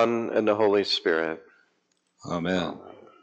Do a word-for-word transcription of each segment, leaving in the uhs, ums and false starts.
Son, and the Holy Spirit. Amen.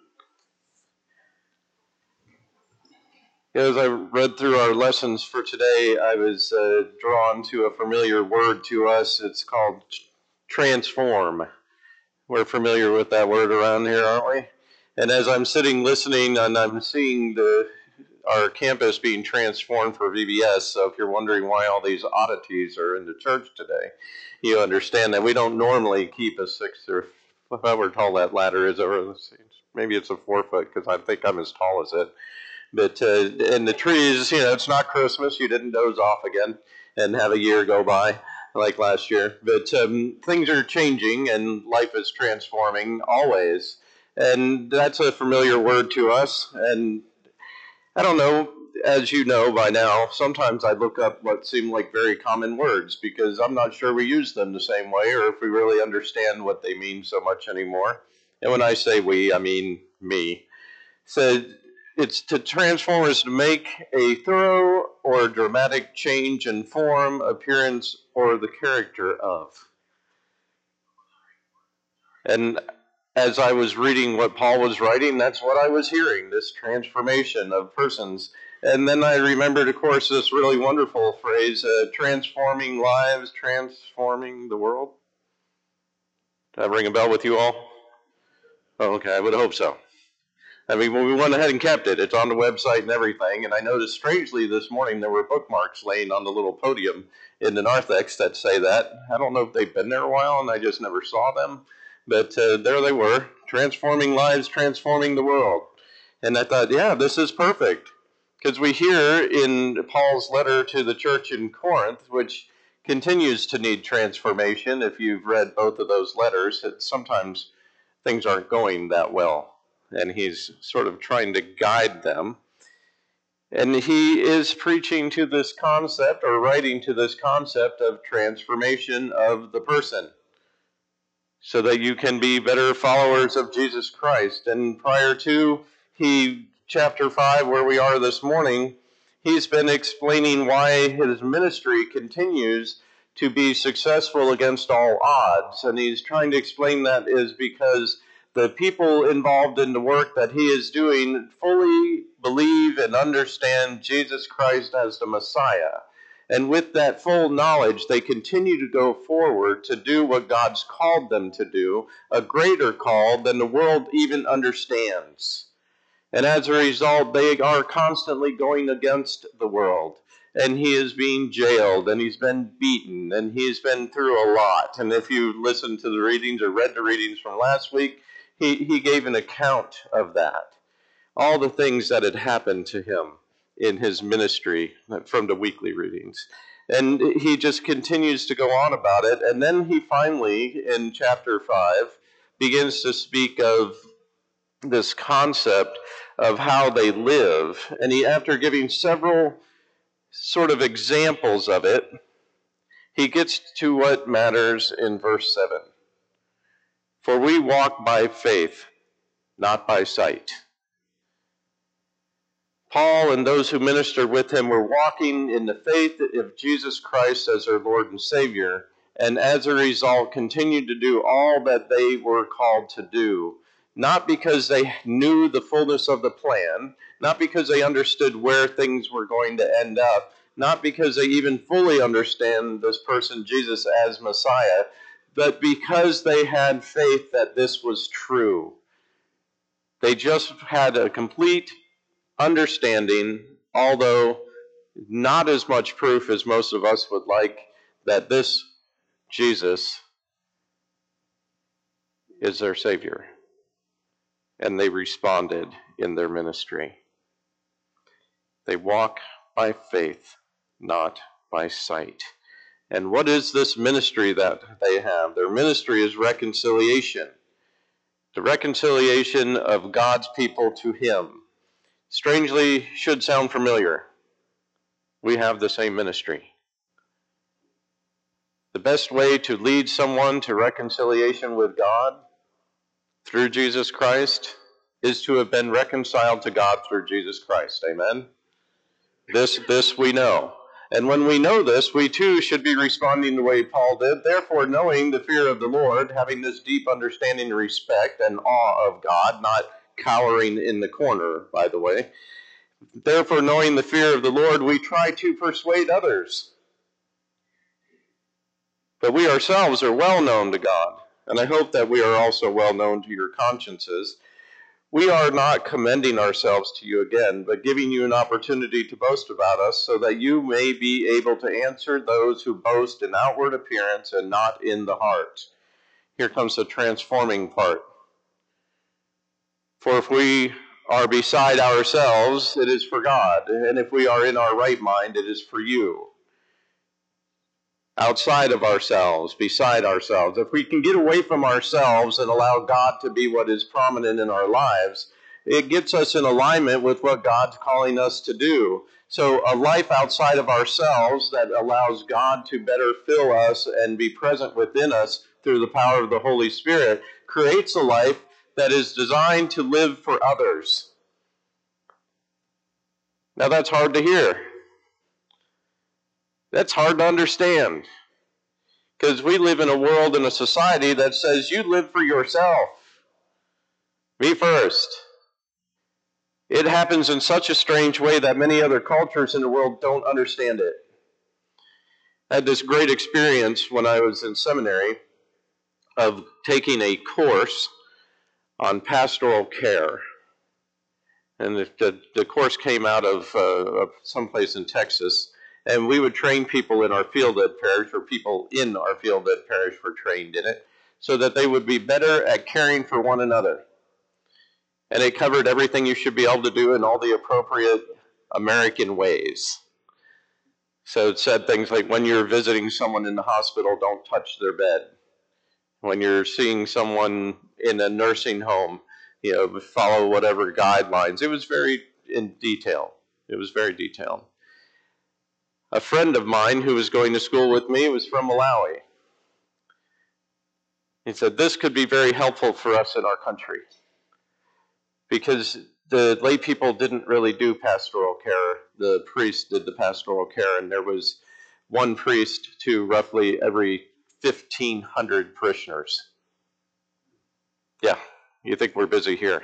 As I read through our lessons for today, I was uh, drawn to a familiar word to us. It's called transform. We're familiar with that word around here, aren't we? And as I'm sitting listening and I'm seeing the our campus being transformed for V B S, so if you're wondering why all these oddities are in the church today, you understand that we don't normally keep a six or however tall that ladder is over. Maybe it's a four foot because I think I'm as tall as it. But uh, and the trees, you know, it's not Christmas. You didn't doze off again and have a year go by like last year. But um, things are changing and life is transforming always. And that's a familiar word to us. And I don't know, as you know by now, sometimes I look up what seem like very common words because I'm not sure we use them the same way or if we really understand what they mean so much anymore. And when I say we, I mean me. So it's to transform is to make a thorough or dramatic change in form, appearance, or the character of. And as I was reading what Paul was writing, that's what I was hearing, this transformation of persons. And then I remembered, of course, this really wonderful phrase, uh, transforming lives, transforming the world. Did that ring a bell with you all? Oh, okay, I would hope so. I mean, when we went ahead and kept it, it's on the website and everything. And I noticed strangely this morning there were bookmarks laying on the little podium in the narthex that say that. I don't know if they've been there a while and I just never saw them. But uh, there they were, transforming lives, transforming the world. And I thought, yeah, this is perfect. Because we hear in Paul's letter to the church in Corinth, which continues to need transformation. If you've read both of those letters, that sometimes things aren't going that well. And he's sort of trying to guide them. And he is preaching to this concept, or writing to this concept of transformation of the person, so that you can be better followers of Jesus Christ. And prior to he, chapter five, where we are this morning, he's been explaining why his ministry continues to be successful against all odds. And he's trying to explain that is because the people involved in the work that he is doing fully believe and understand Jesus Christ as the Messiah. And with that full knowledge, they continue to go forward to do what God's called them to do, a greater call than the world even understands. And as a result, they are constantly going against the world. And he is being jailed, and he's been beaten, and he's been through a lot. And if you listened to the readings or read the readings from last week, he, he gave an account of that. All the things that had happened to him in his ministry from the weekly readings. And he just continues to go on about it. And then he finally, in chapter five, begins to speak of this concept of how they live. And he, after giving several sort of examples of it, he gets to what matters in verse seven. For we walk by faith, not by sight. Paul and those who ministered with him were walking in the faith of Jesus Christ as their Lord and Savior, and as a result continued to do all that they were called to do, not because they knew the fullness of the plan, not because they understood where things were going to end up, not because they even fully understand this person Jesus as Messiah, but because they had faith that this was true. They just had a complete understanding, although not as much proof as most of us would like, that this Jesus is their Savior. And they responded in their ministry. They walk by faith, not by sight. And what is this ministry that they have? Their ministry is reconciliation. The reconciliation of God's people to Him. Strangely, should sound familiar. We have the same ministry. The best way to lead someone to reconciliation with God through Jesus Christ is to have been reconciled to God through Jesus Christ. Amen? This, this we know. And when we know this, we too should be responding the way Paul did. Therefore, knowing the fear of the Lord, having this deep understanding, respect, and awe of God, not cowering in the corner, by the way. Therefore, knowing the fear of the Lord, we try to persuade others. But we ourselves are well known to God, and I hope that we are also well known to your consciences. We are not commending ourselves to you again, but giving you an opportunity to boast about us, so that you may be able to answer those who boast in outward appearance and not in the heart. Here comes the transforming part. For if we are beside ourselves, it is for God, and if we are in our right mind, it is for you. Outside of ourselves, beside ourselves. If we can get away from ourselves and allow God to be what is prominent in our lives, it gets us in alignment with what God's calling us to do. So a life outside of ourselves that allows God to better fill us and be present within us through the power of the Holy Spirit creates a life that is designed to live for others. Now that's hard to hear. That's hard to understand. Because we live in a world and a society that says you live for yourself. Me first. It happens in such a strange way that many other cultures in the world don't understand it. I had this great experience when I was in seminary of taking a course on pastoral care. And the, the, the course came out of, uh, of someplace in Texas. And we would train people in our field ed parish, or people in our field ed parish were trained in it, so that they would be better at caring for one another. And it covered everything you should be able to do in all the appropriate American ways. So it said things like, when you're visiting someone in the hospital, don't touch their bed. When you're seeing someone in a nursing home, you know, follow whatever guidelines. It was very in detail. It was very detailed. A friend of mine who was going to school with me was from Malawi. He said, this could be very helpful for us in our country, because the lay people didn't really do pastoral care. The priest did the pastoral care, and there was one priest to roughly every fifteen hundred parishioners. Yeah, you think we're busy here.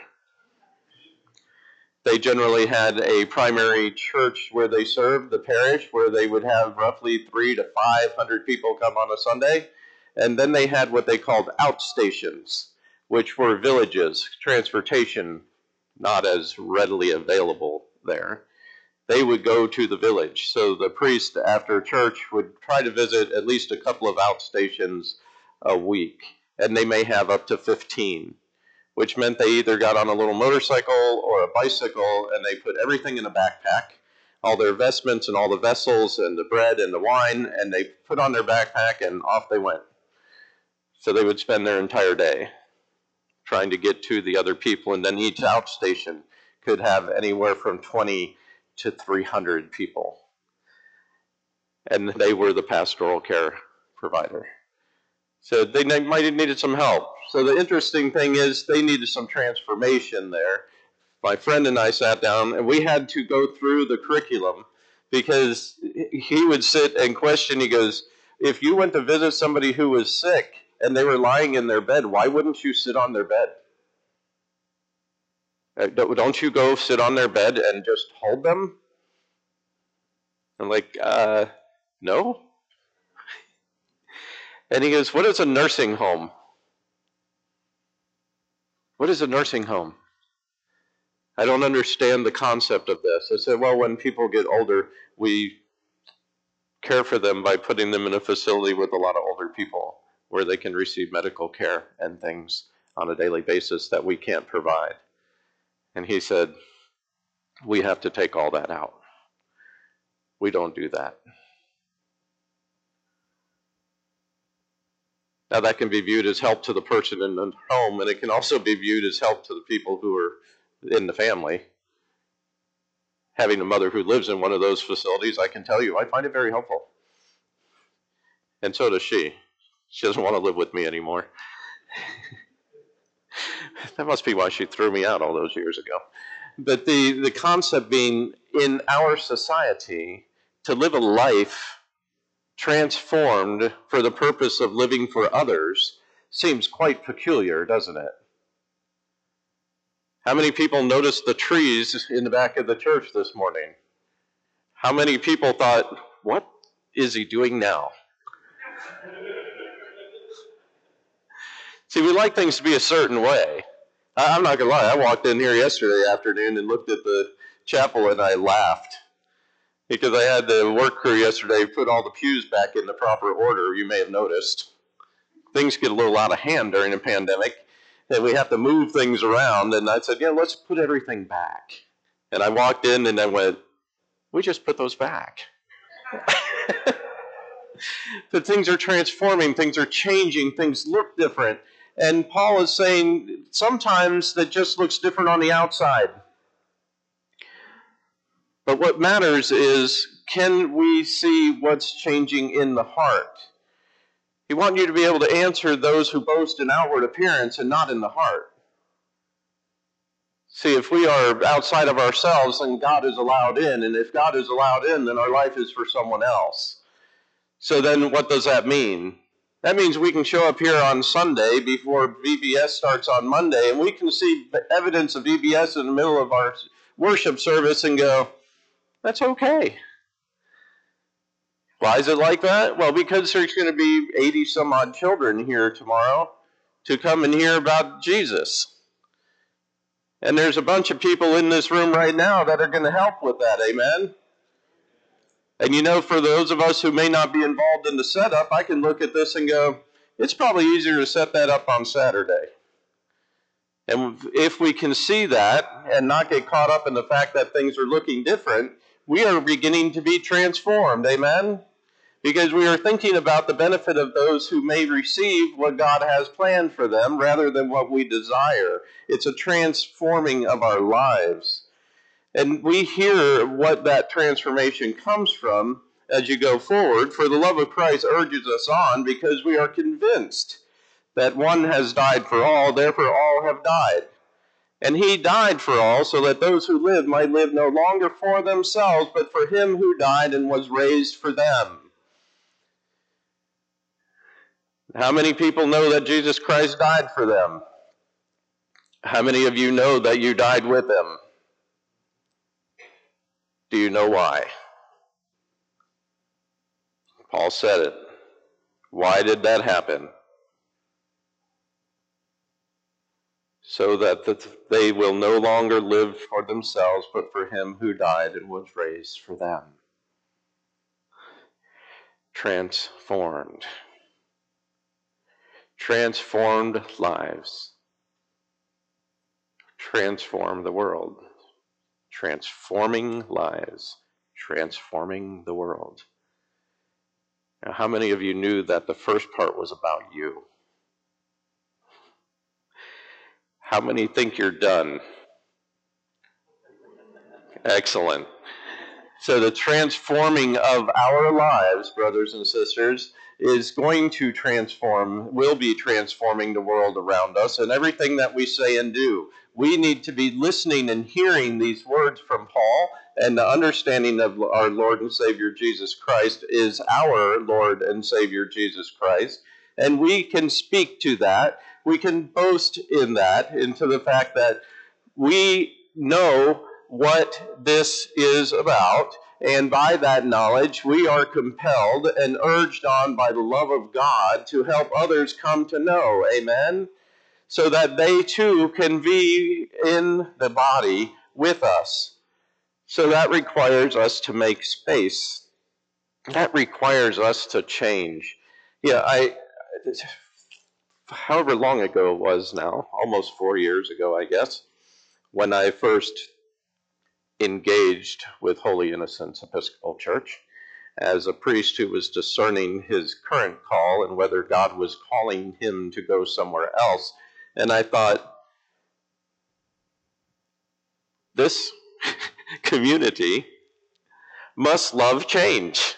They generally had a primary church where they served, the parish, where they would have roughly three to five hundred people come on a Sunday. And then they had what they called outstations, which were villages, transportation not as readily available there. They would go to the village. So the priest after church would try to visit at least a couple of outstations a week. And they may have up to fifteen. Which meant they either got on a little motorcycle or a bicycle, and they put everything in a backpack, all their vestments and all the vessels and the bread and the wine, and they put on their backpack and off they went. So they would spend their entire day trying to get to the other people, and then each outstation could have anywhere from twenty to three hundred people. And they were the pastoral care provider. So they might have needed some help. So the interesting thing is they needed some transformation there. My friend and I sat down, and we had to go through the curriculum, because he would sit and question. He goes, if you went to visit somebody who was sick and they were lying in their bed, why wouldn't you sit on their bed? Don't you go sit on their bed and just hold them? I'm like, uh, no. And he goes, what is a nursing home? What is a nursing home? I don't understand the concept of this. I said, well, when people get older, we care for them by putting them in a facility with a lot of older people where they can receive medical care and things on a daily basis that we can't provide. And he said, we have to take all that out. We don't do that. Now that can be viewed as help to the person in the home, and it can also be viewed as help to the people who are in the family. Having a mother who lives in one of those facilities, I can tell you, I find it very helpful. And so does she. She doesn't want to live with me anymore. That must be why she threw me out all those years ago. But the, the concept being, in our society, to live a life transformed for the purpose of living for others seems quite peculiar, doesn't it? How many people noticed the trees in the back of the church this morning? How many people thought, what is he doing now? See, we like things to be a certain way. I'm not going to lie, I walked in here yesterday afternoon and looked at the chapel and I laughed. Because I had the work crew yesterday put all the pews back in the proper order, you may have noticed. Things get a little out of hand during a pandemic, and we have to move things around. And I said, yeah, let's put everything back. And I walked in and I went, we just put those back. But things are transforming, things are changing, things look different. And Paul is saying sometimes that just looks different on the outside. But what matters is, can we see what's changing in the heart? He wants you to be able to answer those who boast in outward appearance and not in the heart. See, if we are outside of ourselves, then God is allowed in. And if God is allowed in, then our life is for someone else. So then what does that mean? That means we can show up here on Sunday before V B S starts on Monday, and we can see evidence of V B S in the middle of our worship service and go, that's okay. Why is it like that? Well, because there's going to be eighty some odd children here tomorrow to come and hear about Jesus. And there's a bunch of people in this room right now that are going to help with that, amen? And you know, for those of us who may not be involved in the setup, I can look at this and go, it's probably easier to set that up on Saturday. And if we can see that and not get caught up in the fact that things are looking different, we are beginning to be transformed, amen? Because we are thinking about the benefit of those who may receive what God has planned for them rather than what we desire. It's a transforming of our lives. And we hear what that transformation comes from as you go forward. For the love of Christ urges us on because we are convinced that one has died for all, therefore all have died. And he died for all, so that those who live might live no longer for themselves, but for him who died and was raised for them. How many people know that Jesus Christ died for them? How many of you know that you died with him? Do you know why? Paul said it. Why did that happen? So that they will no longer live for themselves, but for him who died and was raised for them. Transformed. Transformed lives. Transform the world. Transforming lives. Transforming the world. Now, how many of you knew that the first part was about you? How many think you're done? Excellent. So the transforming of our lives, brothers and sisters, is going to transform, will be transforming the world around us and everything that we say and do. We need to be listening and hearing these words from Paul, and the understanding of our Lord and Savior Jesus Christ is our Lord and Savior Jesus Christ. And we can speak to that. We can boast in that, into the fact that we know what this is about, and by that knowledge we are compelled and urged on by the love of God to help others come to know, amen, so that they too can be in the body with us. So that requires us to make space. That requires us to change. Yeah, I, however long ago it was now, almost four years ago, I guess, when I first engaged with Holy Innocents Episcopal Church as a priest who was discerning his current call and whether God was calling him to go somewhere else. And I thought, this community must love change.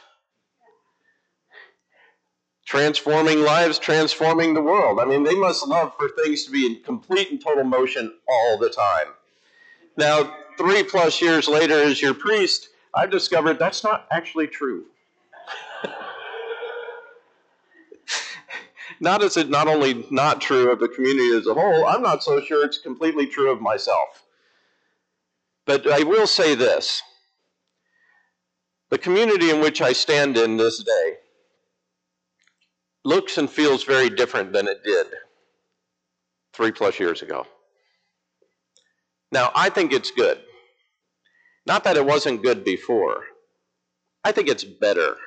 Transforming lives, transforming the world. I mean, they must love for things to be in complete and total motion all the time. Now, three plus years later as your priest, I've discovered that's not actually true. Not is it not only not true of the community as a whole, I'm not so sure it's completely true of myself. But I will say this. The community in which I stand in this day looks and feels very different than it did three plus years ago. Now, I think it's good. Not that it wasn't good before. I think it's better.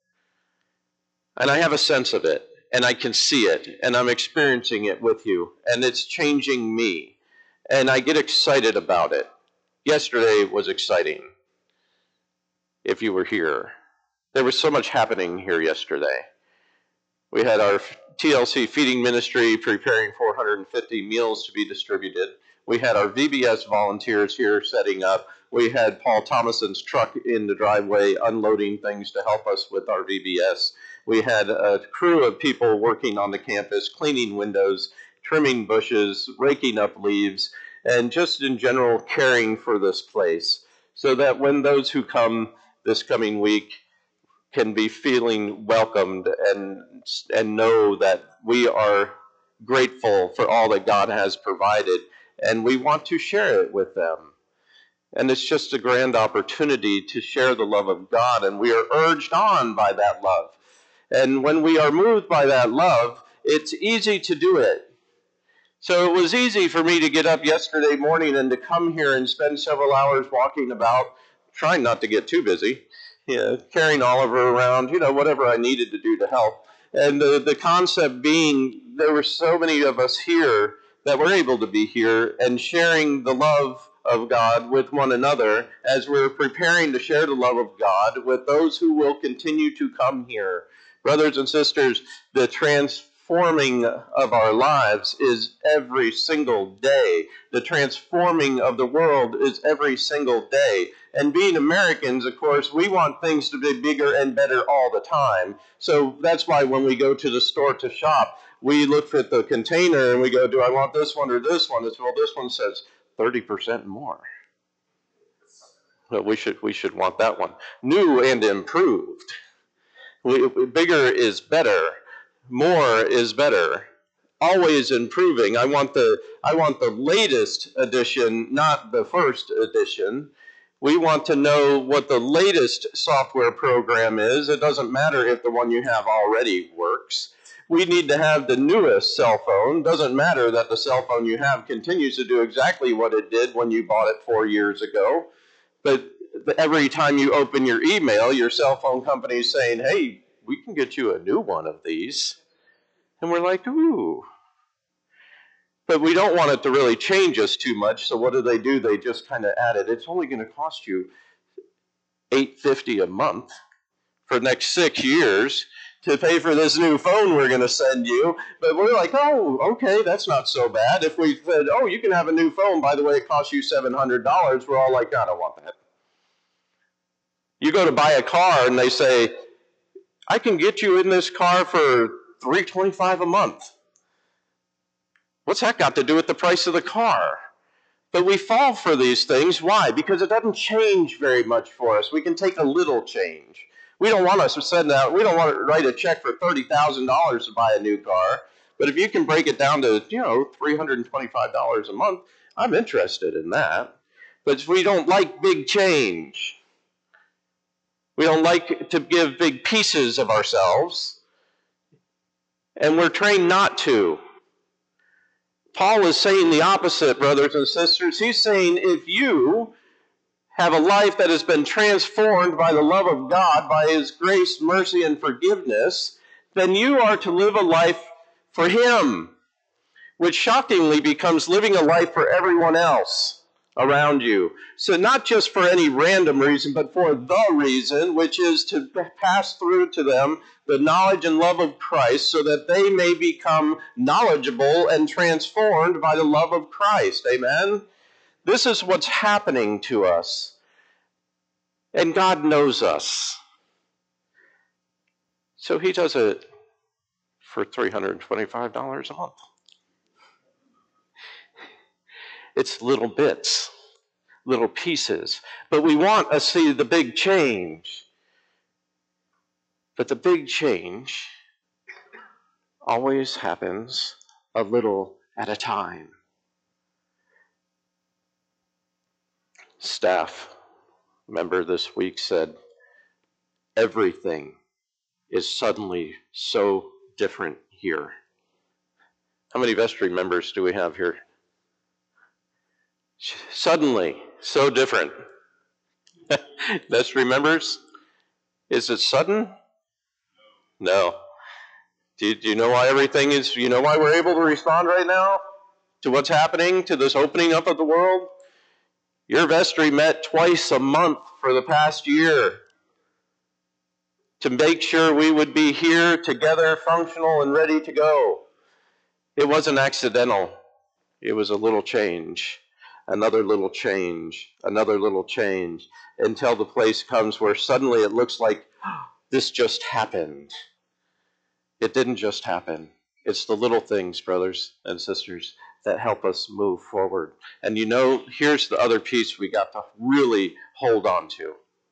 And I have a sense of it, and I can see it, and I'm experiencing it with you, and it's changing me. And I get excited about it. Yesterday was exciting, if you were here. There was so much happening here yesterday. We had our T L C feeding ministry preparing four hundred fifty meals to be distributed. We had our V B S volunteers here setting up. We had Paul Thomason's truck in the driveway unloading things to help us with our V B S. We had a crew of people working on the campus, cleaning windows, trimming bushes, raking up leaves, and just in general caring for this place, so that when those who come this coming week can be feeling welcomed and and know that we are grateful for all that God has provided, and we want to share it with them. And it's just a grand opportunity to share the love of God, and we are urged on by that love. And when we are moved by that love, it's easy to do it. So it was easy for me to get up yesterday morning and to come here and spend several hours walking about, trying not to get too busy, you know, carrying Oliver around, you know, whatever I needed to do to help. And the, the concept being, there were so many of us here that were able to be here and sharing the love of God with one another as we're preparing to share the love of God with those who will continue to come here. Brothers and sisters, the transforming of our lives is every single day. The transforming of the world is every single day. And being Americans, of course, we want things to be bigger and better all the time. So that's why when we go to the store to shop, we look at the container and we go, do I want this one or this one? It's, well, this one says thirty percent more. Well, we should, we should want that one. New and improved. We, bigger is better. More is better. Always improving. I want the I want the latest edition, not the first edition. We want to know what the latest software program is. It doesn't matter if the one you have already works. We need to have the newest cell phone. Doesn't matter that the cell phone you have continues to do exactly what it did when you bought it four years ago. But every time you open your email, your cell phone company is saying, hey, we can get you a new one of these. And we're like, ooh. But we don't want it to really change us too much, so what do they do? They just kind of add it. It's only going to cost you eight dollars and fifty cents a month for the next six years to pay for this new phone we're going to send you. But we're like, oh, okay, that's not so bad. If we said, oh, you can have a new phone, by the way, it costs you seven hundred dollars, we're all like, I don't want that. You go to buy a car and they say, I can get you in this car for three hundred twenty-five dollars a month. What's that got to do with the price of the car? But we fall for these things. Why? Because it doesn't change very much for us. We can take a little change. We don't want us to send out, we don't want to write a check for thirty thousand dollars to buy a new car. But if you can break it down to, you know, three hundred twenty-five dollars a month, I'm interested in that. But we don't like big change. We don't like to give big pieces of ourselves. And we're trained not to. Paul is saying the opposite, brothers and sisters. He's saying if you have a life that has been transformed by the love of God, by His grace, mercy, and forgiveness, then you are to live a life for Him, which shockingly becomes living a life for everyone else around you. So not just for any random reason, but for the reason, which is to pass through to them the knowledge and love of Christ so that they may become knowledgeable and transformed by the love of Christ. Amen? This is what's happening to us. And God knows us. So He does it for three hundred twenty-five dollars a month. It's little bits, little pieces. But we want to see the big change. But the big change always happens a little at a time. Staff member this week said, everything is suddenly so different here. How many vestry members do we have here? Suddenly, so different. Vestry members? Is it sudden? No. Do you, do you know why everything is, you know why we're able to respond right now to what's happening, to this opening up of the world? Your vestry met twice a month for the past year to make sure we would be here together, functional and ready to go. It wasn't accidental. It was a little change, another little change, another little change, until the place comes where suddenly it looks like this just happened. It didn't just happen. It's the little things, brothers and sisters, that help us move forward. And you know, here's the other piece we got to really hold on to.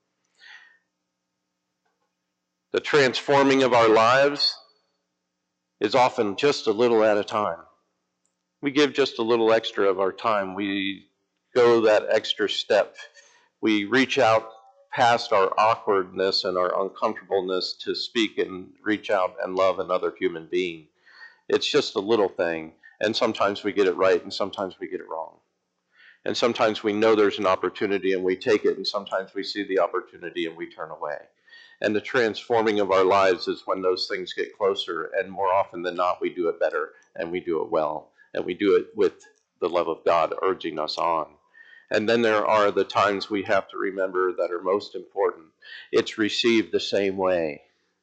The transforming of our lives is often just a little at a time. We give just a little extra of our time. We go that extra step. We reach out past our awkwardness and our uncomfortableness to speak and reach out and love another human being. It's just a little thing, and sometimes we get it right and sometimes we get it wrong. And sometimes we know there's an opportunity and we take it, and sometimes we see the opportunity and we turn away. And the transforming of our lives is when those things get closer, and more often than not we do it better and we do it well, and we do it with the love of God urging us on. And then there are the times we have to remember that are most important. It's received the same way.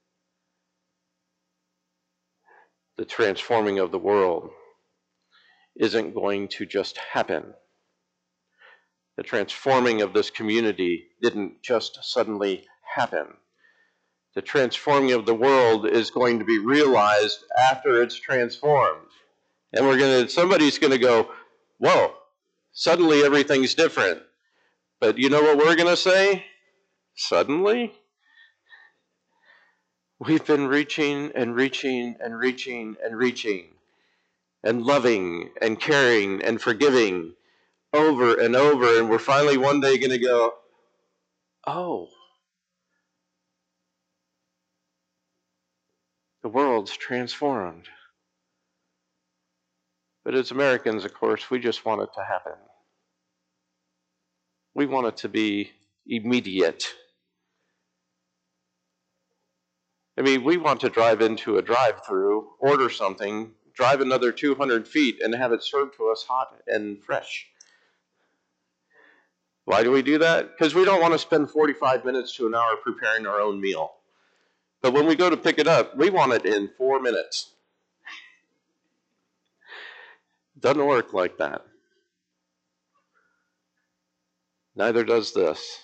The transforming of the world isn't going to just happen. The transforming of this community didn't just suddenly happen. The transforming of the world is going to be realized after it's transformed. And we're going to, somebody's going to go, whoa, suddenly everything's different. But you know what we're going to say? Suddenly? We've been reaching and reaching and reaching and reaching and loving and caring and forgiving over and over, and we're finally one day going to go, oh, the world's transformed. But as Americans, of course, we just want it to happen. We want it to be immediate. I mean, we want to drive into a drive-through, order something, drive another two hundred feet, and have it served to us hot and fresh. Why do we do that? Because we don't want to spend forty-five minutes to an hour preparing our own meal. But when we go to pick it up, we want it in four minutes. Doesn't work like that. Neither does this.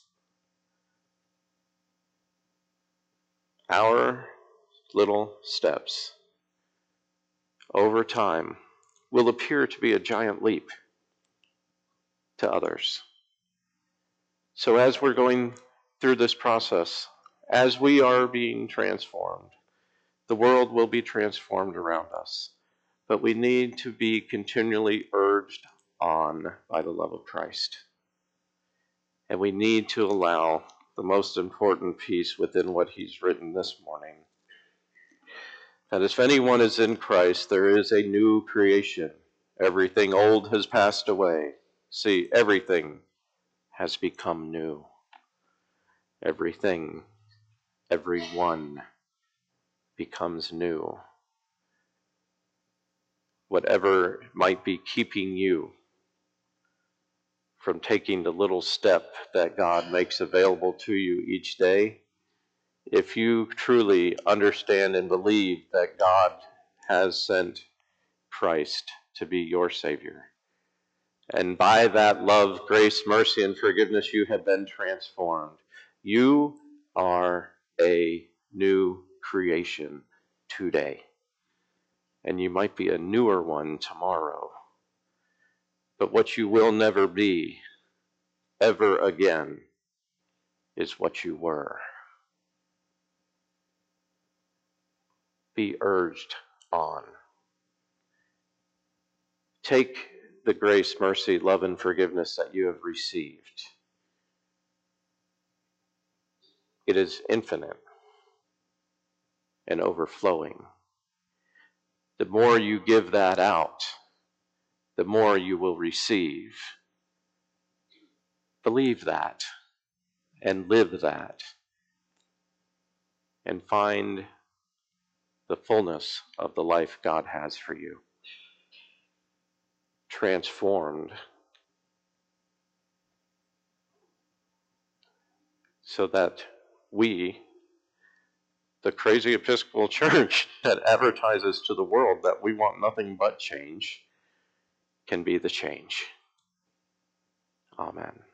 Our little steps over time will appear to be a giant leap to others. So as we're going through this process, as we are being transformed, the world will be transformed around us. But we need to be continually urged on by the love of Christ. And we need to allow the most important piece within what he's written this morning, that if anyone is in Christ, there is a new creation. Everything old has passed away. See, everything has become new. Everything, everyone becomes new. Whatever might be keeping you from taking the little step that God makes available to you each day, if you truly understand and believe that God has sent Christ to be your Savior, and by that love, grace, mercy, and forgiveness you have been transformed, you are a new creation today. And you might be a newer one tomorrow. But what you will never be ever again is what you were. Be urged on. Take the grace, mercy, love, and forgiveness that you have received. It is infinite and overflowing. The more you give that out, the more you will receive. Believe that and live that and find the fullness of the life God has for you. Transformed so that we, the crazy Episcopal Church that advertises to the world that we want nothing but change, can be the change. Amen.